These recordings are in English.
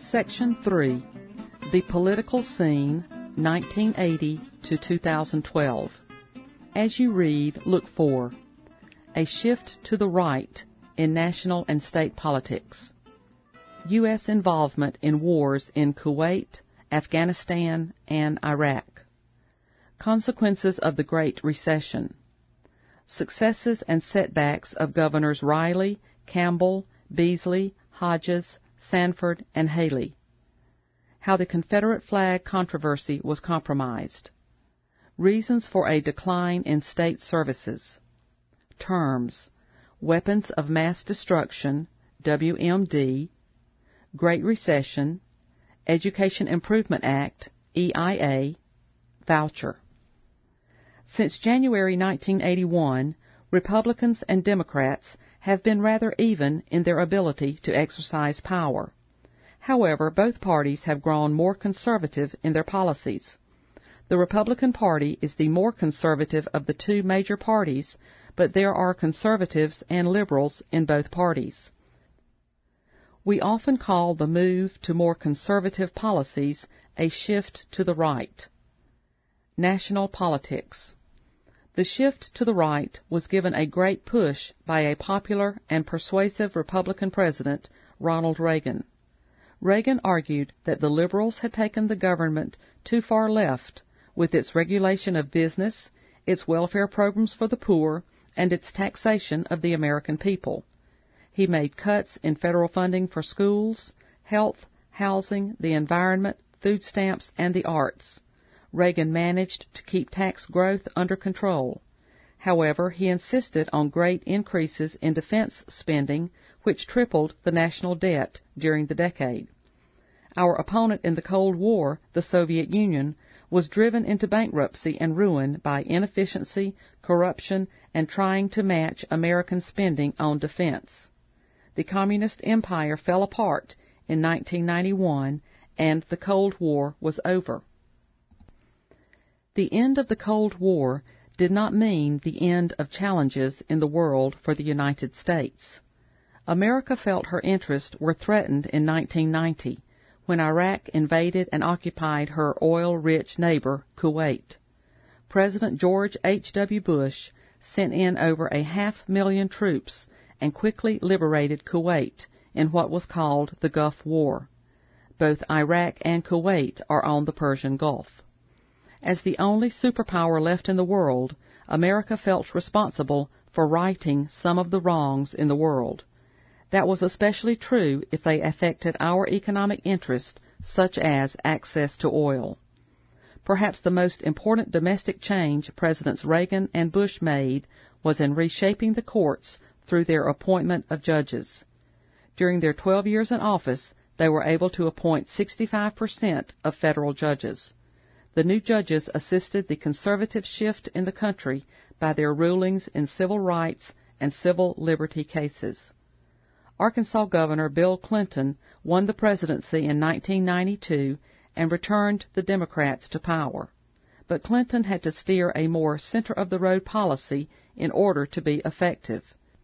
Section 3. The Political Scene, 1980 to 2012. As you read, look for a shift to the right in national and state politics, U.S. involvement in wars in Kuwait, Afghanistan, and Iraq, consequences of the Great Recession, successes and setbacks of Governors Riley, Campbell, Beasley, Hodges, Sanford, and Haley, how the Confederate flag controversy was compromised, reasons for a decline in state services, terms, weapons of mass destruction, WMD, Great Recession, Education Improvement Act, EIA, voucher. Since January 1981, Republicans and Democrats have been rather even in their ability to exercise power. However, both parties have grown more conservative in their policies. The Republican Party is the more conservative of the two major parties, but there are conservatives and liberals in both parties. We often call the move to more conservative policies a shift to the right. National politics. The shift to the right was given a great push by a popular and persuasive Republican president, Ronald Reagan. Reagan argued that the liberals had taken the government too far left with its regulation of business, its welfare programs for the poor, and its taxation of the American people. He made cuts in federal funding for schools, health, housing, the environment, food stamps, and the arts. Reagan managed to keep tax growth under control. However, he insisted on great increases in defense spending, which tripled the national debt during the decade. Our opponent in the Cold War, the Soviet Union, was driven into bankruptcy and ruin by inefficiency, corruption, and trying to match American spending on defense. The Communist Empire fell apart in 1991, and the Cold War was over. The end of the Cold War did not mean the end of challenges in the world for the United States. America felt her interests were threatened in 1990, when Iraq invaded and occupied her oil-rich neighbor, Kuwait. President George H.W. Bush sent in over 500,000 troops and quickly liberated Kuwait in what was called the Gulf War. Both Iraq and Kuwait are on the Persian Gulf. As the only superpower left in the world, America felt responsible for righting some of the wrongs in the world. That was especially true if they affected our economic interests, such as access to oil. Perhaps the most important domestic change Presidents Reagan and Bush made was in reshaping the courts through their appointment of judges. During their 12 years in office, they were able to appoint 65% of federal judges. The new judges assisted the conservative shift in the country by their rulings in civil rights and civil liberty cases. Arkansas Governor Bill Clinton won the presidency in 1992 and returned the Democrats to power. But Clinton had to steer a more center-of-the-road policy in order to be effective.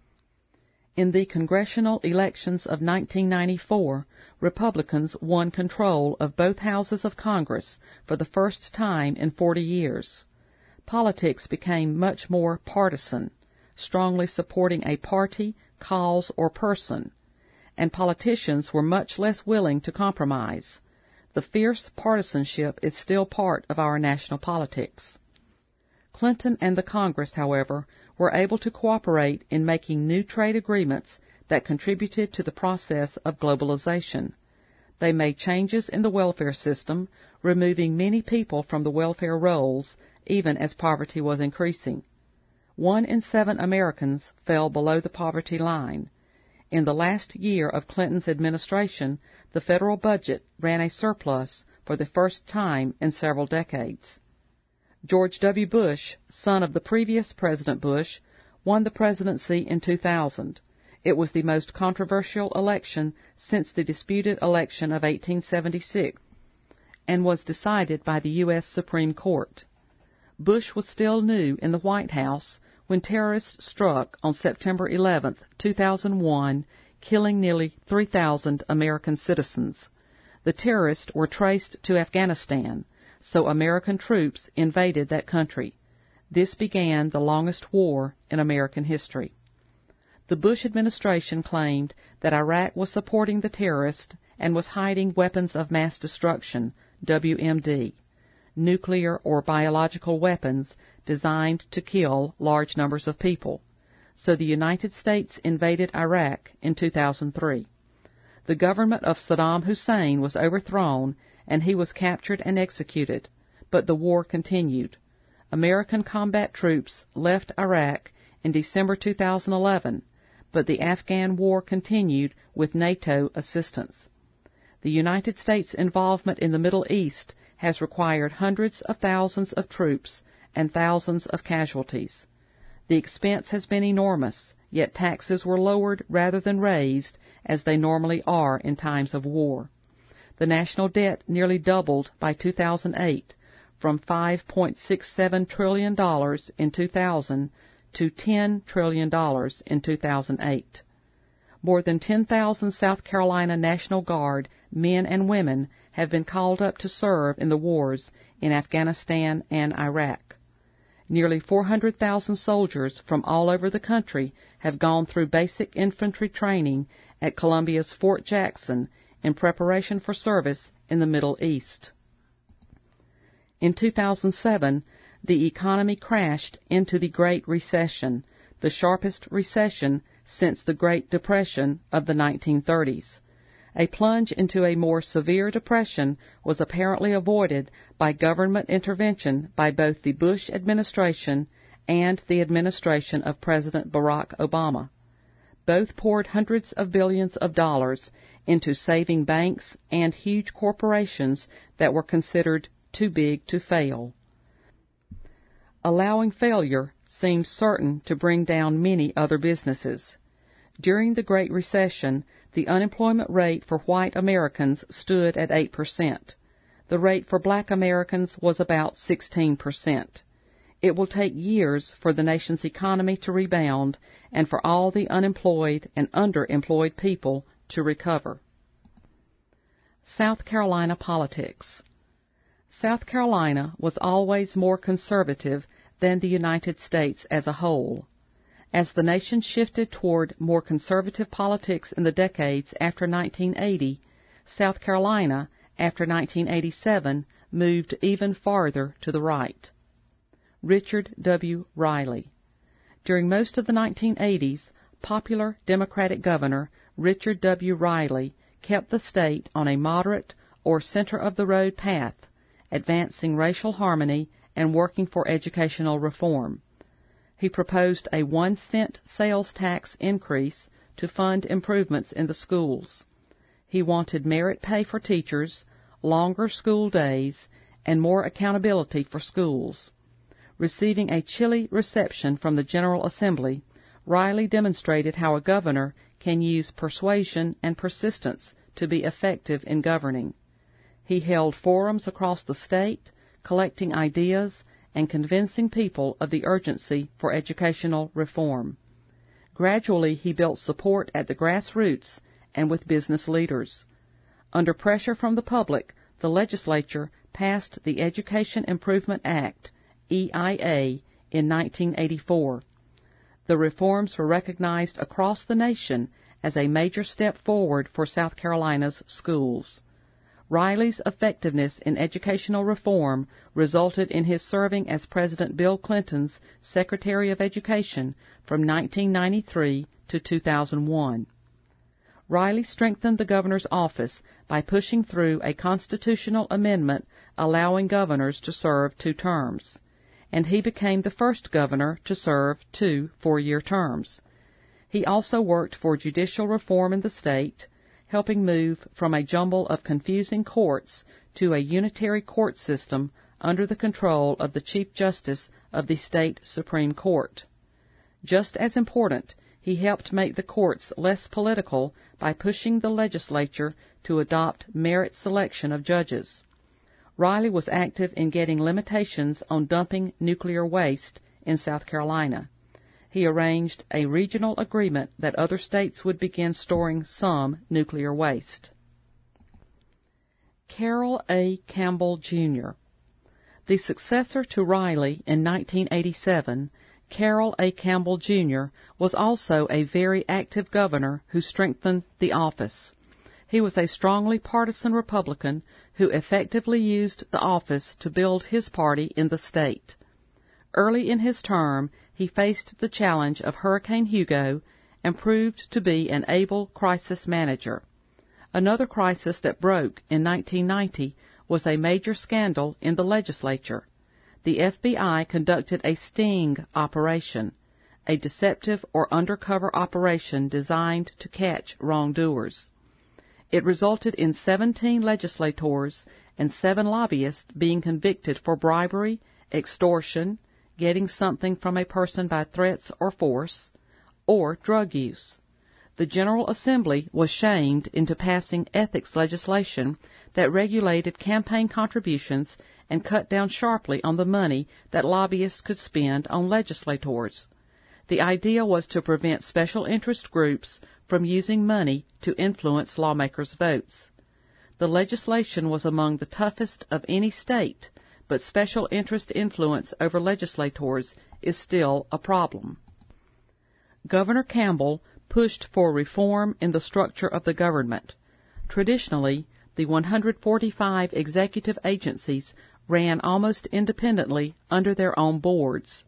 In the congressional elections of 1994, Republicans won control of both houses of Congress for the first time in 40 years. Politics became much more partisan, strongly supporting a party, cause, or person, and politicians were much less willing to compromise. The fierce partisanship is still part of our national politics. Clinton and the Congress, however, were able to cooperate in making new trade agreements that contributed to the process of globalization. They made changes in the welfare system, removing many people from the welfare rolls, even as poverty was increasing. 1 in 7 Americans fell below the poverty line. In the last year of Clinton's administration, the federal budget ran a surplus for the first time in several decades. George W. Bush, son of the previous President Bush, won the presidency in 2000. It was the most controversial election since the disputed election of 1876 and was decided by the U.S. Supreme Court. Bush was still new in the White House when terrorists struck on September 11, 2001, killing nearly 3,000 American citizens. The terrorists were traced to Afghanistan, so American troops invaded that country. This began the longest war in American history. The Bush administration claimed that Iraq was supporting the terrorists and was hiding weapons of mass destruction, WMD, nuclear or biological weapons designed to kill large numbers of people. So the United States invaded Iraq in 2003. The government of Saddam Hussein was overthrown and he was captured and executed, but the war continued. American combat troops left Iraq in December 2011, but the Afghan war continued with NATO assistance. The United States' involvement in the Middle East has required hundreds of thousands of troops and thousands of casualties. The expense has been enormous, yet taxes were lowered rather than raised, as they normally are in times of war. The national debt nearly doubled by 2008, from $5.67 trillion in 2000 to $10 trillion in 2008. More than 10,000 South Carolina National Guard men and women have been called up to serve in the wars in Afghanistan and Iraq. Nearly 400,000 soldiers from all over the country have gone through basic infantry training at Columbia's Fort Jackson in preparation for service in the Middle East. In 2007, the economy crashed into the Great Recession, the sharpest recession since the Great Depression of the 1930s. A plunge into a more severe depression was apparently avoided by government intervention by both the Bush administration and the administration of President Barack Obama. Both poured hundreds of billions of dollars into saving banks and huge corporations that were considered too big to fail. Allowing failure seemed certain to bring down many other businesses. During the Great Recession, the unemployment rate for white Americans stood at 8%. The rate for black Americans was about 16%. It will take years for the nation's economy to rebound and for all the unemployed and underemployed people to recover. South Carolina politics. South Carolina was always more conservative than the United States as a whole. As the nation shifted toward more conservative politics in the decades after 1980, South Carolina, after 1987, moved even farther to the right. Richard W. Riley. During most of the 1980s, popular Democratic Governor Richard W. Riley kept the state on a moderate or center-of-the-road path, advancing racial harmony and working for educational reform. He proposed a 1-cent sales tax increase to fund improvements in the schools. He wanted merit pay for teachers, longer school days, and more accountability for schools. Receiving a chilly reception from the General Assembly, Riley demonstrated how a governor can use persuasion and persistence to be effective in governing. He held forums across the state, collecting ideas and convincing people of the urgency for educational reform. Gradually, he built support at the grassroots and with business leaders. Under pressure from the public, the legislature passed the Education Improvement Act, EIA, in 1984. The reforms were recognized across the nation as a major step forward for South Carolina's schools. Riley's effectiveness in educational reform resulted in his serving as President Bill Clinton's Secretary of Education from 1993 to 2001. Riley strengthened the governor's office by pushing through a constitutional amendment allowing governors to serve 2 terms, and he became the first governor to serve 2 4-year terms. He also worked for judicial reform in the state, helping move from a jumble of confusing courts to a unitary court system under the control of the Chief Justice of the state Supreme Court. Just as important, he helped make the courts less political by pushing the legislature to adopt merit selection of judges. Riley was active in getting limitations on dumping nuclear waste in South Carolina. He arranged a regional agreement that other states would begin storing some nuclear waste. Carroll A. Campbell, Jr. The successor to Riley in 1987, Carroll A. Campbell, Jr. was also a very active governor who strengthened the office. He was a strongly partisan Republican who effectively used the office to build his party in the state. Early in his term, he faced the challenge of Hurricane Hugo and proved to be an able crisis manager. Another crisis that broke in 1990 was a major scandal in the legislature. The FBI conducted a sting operation, a deceptive or undercover operation designed to catch wrongdoers. It resulted in 17 legislators and 7 lobbyists being convicted for bribery, extortion, getting something from a person by threats or force, or drug use. The General Assembly was shamed into passing ethics legislation that regulated campaign contributions and cut down sharply on the money that lobbyists could spend on legislators. The idea was to prevent special interest groups from using money to influence lawmakers' votes. The legislation was among the toughest of any state, but special interest influence over legislators is still a problem. Governor Campbell pushed for reform in the structure of the government. Traditionally, the 145 executive agencies ran almost independently under their own boards.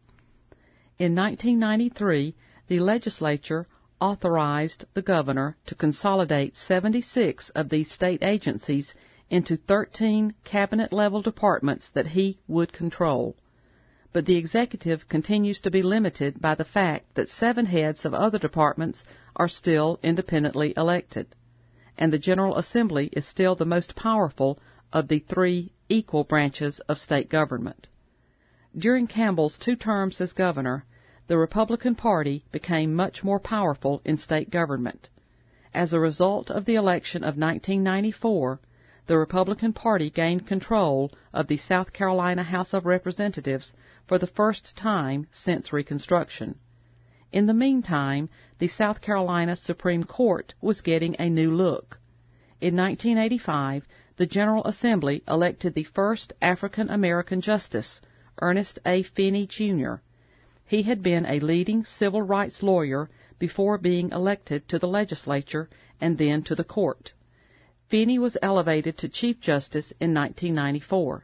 In 1993, the legislature authorized the governor to consolidate 76 of these state agencies into 13 cabinet-level departments that he would control. But the executive continues to be limited by the fact that 7 heads of other departments are still independently elected, and the General Assembly is still the most powerful of the 3 equal branches of state government. During Campbell's 2 terms as governor, the Republican Party became much more powerful in state government. As a result of the election of 1994, the Republican Party gained control of the South Carolina House of Representatives for the first time since Reconstruction. In the meantime, the South Carolina Supreme Court was getting a new look. In 1985, the General Assembly elected the first African American justice, Ernest A. Finney, Jr. He had been a leading civil rights lawyer before being elected to the legislature and then to the court. Finney was elevated to Chief Justice in 1994.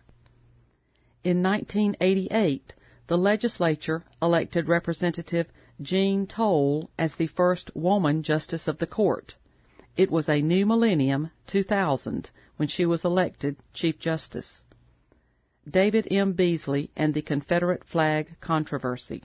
In 1988, the legislature elected Representative Jean Toll as the first woman Justice of the Court. It was a new millennium, 2000, when she was elected Chief Justice. David M. Beasley and the Confederate flag controversy.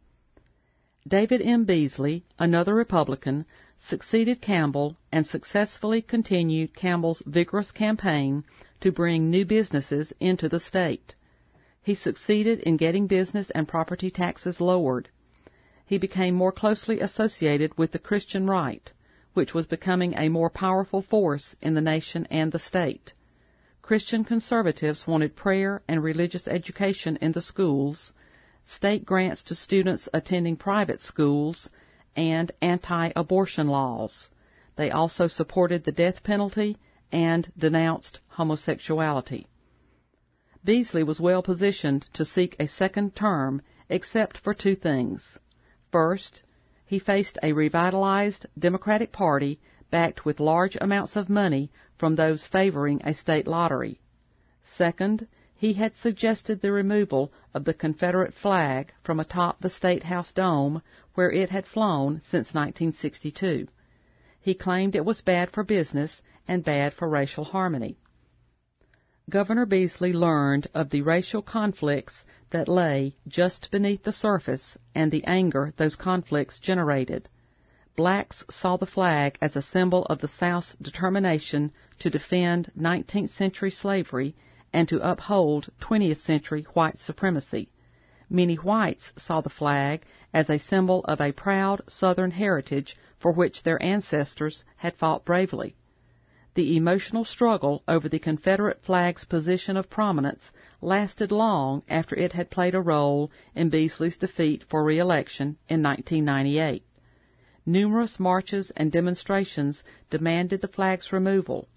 David M. Beasley, another Republican, succeeded Campbell and successfully continued Campbell's vigorous campaign to bring new businesses into the state. He succeeded in getting business and property taxes lowered. He became more closely associated with the Christian right, which was becoming a more powerful force in the nation and the state. Christian conservatives wanted prayer and religious education in the schools, state grants to students attending private schools, and anti-abortion laws. They also supported the death penalty and denounced homosexuality. Beasley was well positioned to seek a second term, except for 2 things. First, he faced a revitalized Democratic Party backed with large amounts of money from those favoring a state lottery. Second, he had suggested the removal of the Confederate flag from atop the State House dome where it had flown since 1962. He claimed it was bad for business and bad for racial harmony. Governor Beasley learned of the racial conflicts that lay just beneath the surface and the anger those conflicts generated. Blacks saw the flag as a symbol of the South's determination to defend 19th century slavery and to uphold 20th century white supremacy. Many whites saw the flag as a symbol of a proud Southern heritage for which their ancestors had fought bravely. The emotional struggle over the Confederate flag's position of prominence lasted long after it had played a role in Beasley's defeat for re-election in 1998. Numerous marches and demonstrations demanded the flag's removal.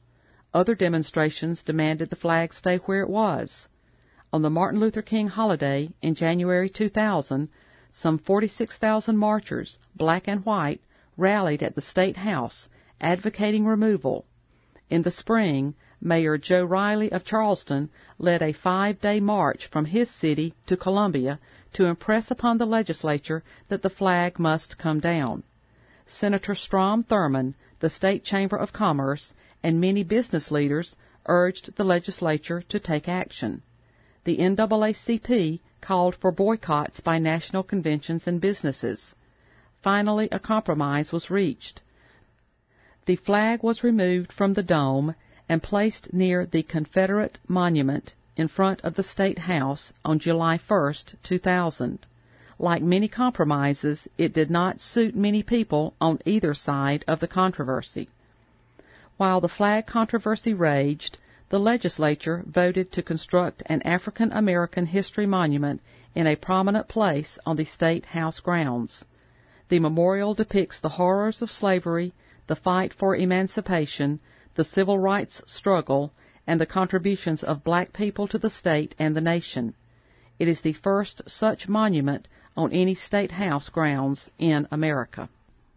Other demonstrations demanded the flag stay where it was. On the Martin Luther King holiday in January 2000, some 46,000 marchers, black and white, rallied at the State House, advocating removal. In the spring, Mayor Joe Riley of Charleston led a 5-day march from his city to Columbia to impress upon the legislature that the flag must come down. Senator Strom Thurmond, the State Chamber of Commerce, and many business leaders urged the legislature to take action. The NAACP called for boycotts by national conventions and businesses. Finally, a compromise was reached. The flag was removed from the dome and placed near the Confederate monument in front of the State House on July 1, 2000. Like many compromises, it did not suit many people on either side of the controversy. While the flag controversy raged, the legislature voted to construct an African American history monument in a prominent place on the State House grounds. The memorial depicts the horrors of slavery, the fight for emancipation, the civil rights struggle, and the contributions of black people to the state and the nation. It is the first such monument on any State House grounds in America.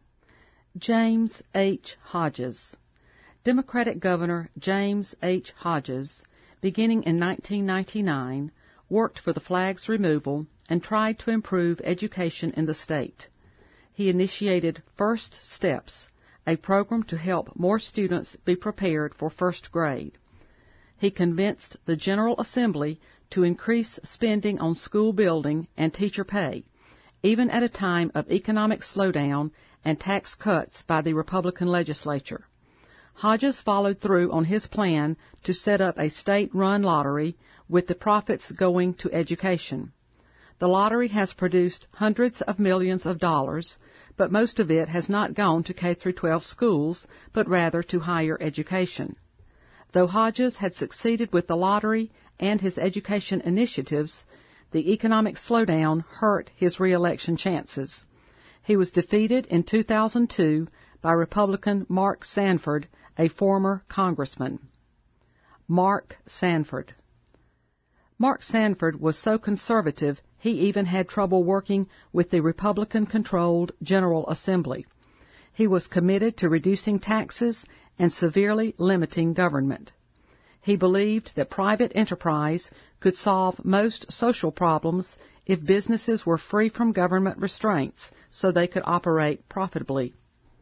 James H. Hodges. Democratic Governor James H. Hodges, beginning in 1999, worked for the flag's removal and tried to improve education in the state. He initiated First Steps, a program to help more students be prepared for first grade. He convinced the General Assembly to increase spending on school building and teacher pay, even at a time of economic slowdown and tax cuts by the Republican legislature. Hodges followed through on his plan to set up a state-run lottery with the profits going to education. The lottery has produced hundreds of millions of dollars, but most of it has not gone to K-12 schools, but rather to higher education. Though Hodges had succeeded with the lottery and his education initiatives, the economic slowdown hurt his re-election chances. He was defeated in 2002 by Republican Mark Sanford, a former congressman. Mark Sanford. Mark Sanford was so conservative he even had trouble working with the Republican-controlled General Assembly. He was committed to reducing taxes and severely limiting government. He believed that private enterprise could solve most social problems if businesses were free from government restraints so they could operate profitably.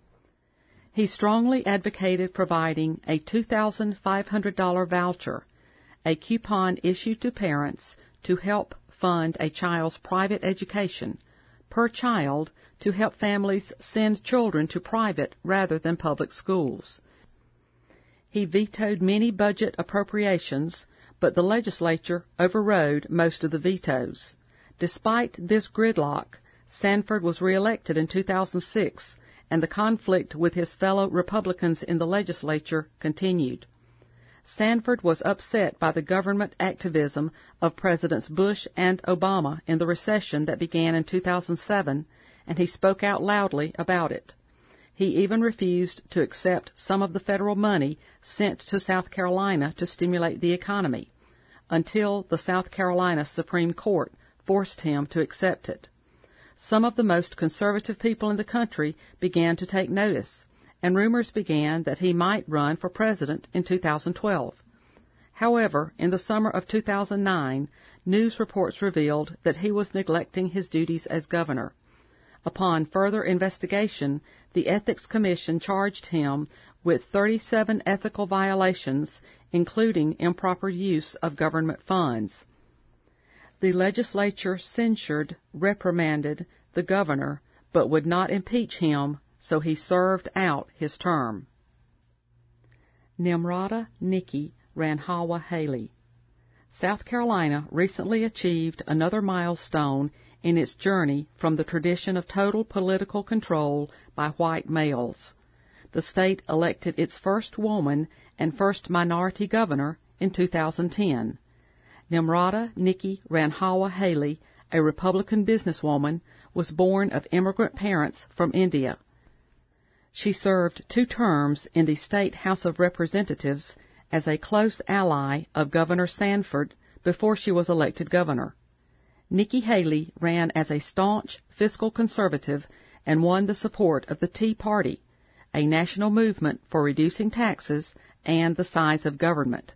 He strongly advocated providing a $2,500 voucher, a coupon issued to parents to help fund a child's private education, per child, to help families send children to private rather than public schools. He vetoed many budget appropriations, but the legislature overrode most of the vetoes. Despite this gridlock, Sanford was reelected in 2006, and the conflict with his fellow Republicans in the legislature continued. Sanford was upset by the government activism of Presidents Bush and Obama in the recession that began in 2007, and he spoke out loudly about it. He even refused to accept some of the federal money sent to South Carolina to stimulate the economy, until the South Carolina Supreme Court forced him to accept it. Some of the most conservative people in the country began to take notice, and rumors began that he might run for president in 2012. However, in the summer of 2009, news reports revealed that he was neglecting his duties as governor. Upon further investigation, the Ethics Commission charged him with 37 ethical violations, including improper use of government funds. The legislature censured, reprimanded the governor, but would not impeach him, so he served out his term. Nimrata Nikki Ranhawa Haley. South Carolina recently achieved another milestone in its journey from the tradition of total political control by white males. The state elected its first woman and first minority governor in 2010. Nimrata Nikki Ranhawa Haley, a Republican businesswoman, was born of immigrant parents from India. She served 2 terms in the State House of Representatives as a close ally of Governor Sanford before she was elected governor. Nikki Haley ran as a staunch fiscal conservative and won the support of the Tea Party, a national movement for reducing taxes and the size of government.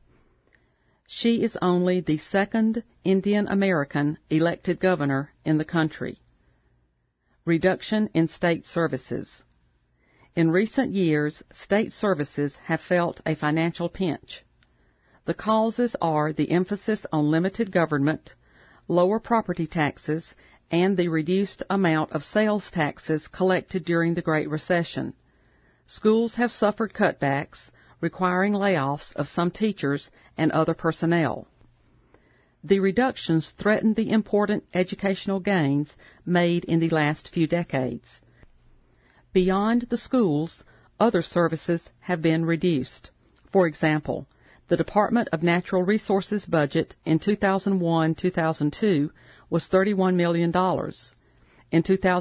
She is only the second Indian American elected governor in the country. Reduction in state services. In recent years, state services have felt a financial pinch. The causes are the emphasis on limited government, lower property taxes, and the reduced amount of sales taxes collected during the Great Recession. Schools have suffered cutbacks, requiring layoffs of some teachers and other personnel. The reductions threaten the important educational gains made in the last few decades. Beyond the schools, other services have been reduced. For example, the Department of Natural Resources budget in 2001-2002 was $31 million. In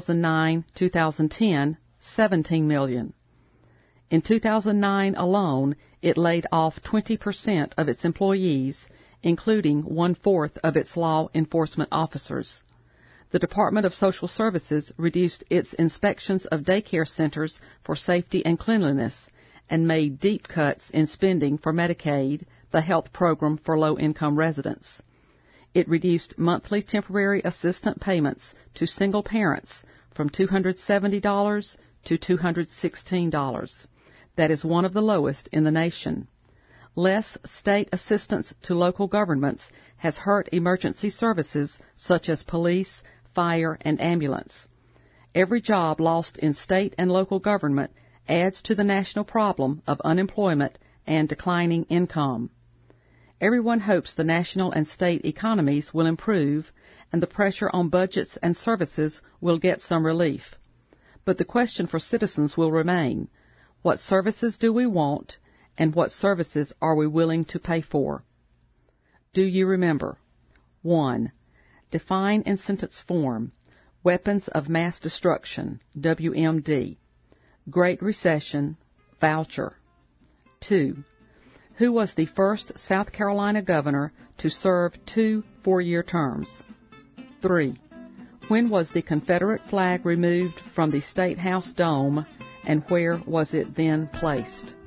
2009-2010, $17 million. In 2009 alone, it laid off 20% of its employees, including one-fourth of its law enforcement officers. The Department of Social Services reduced its inspections of daycare centers for safety and cleanliness and made deep cuts in spending for Medicaid, the health program for low-income residents. It reduced monthly temporary assistance payments to single parents from $270 to $216. That is one of the lowest in the nation. Less state assistance to local governments has hurt emergency services such as police, fire, and ambulance. Every job lost in state and local government adds to the national problem of unemployment and declining income. Everyone hopes the national and state economies will improve and the pressure on budgets and services will get some relief. But the question for citizens will remain: what services do we want, and what services are we willing to pay for? Do you remember? 1. Define in sentence form: weapons of mass destruction, WMD. Great Recession, voucher. 2. Who was the first South Carolina governor to serve 2 four-year terms? 3. When was the Confederate flag removed from the State House dome, and where was it then placed?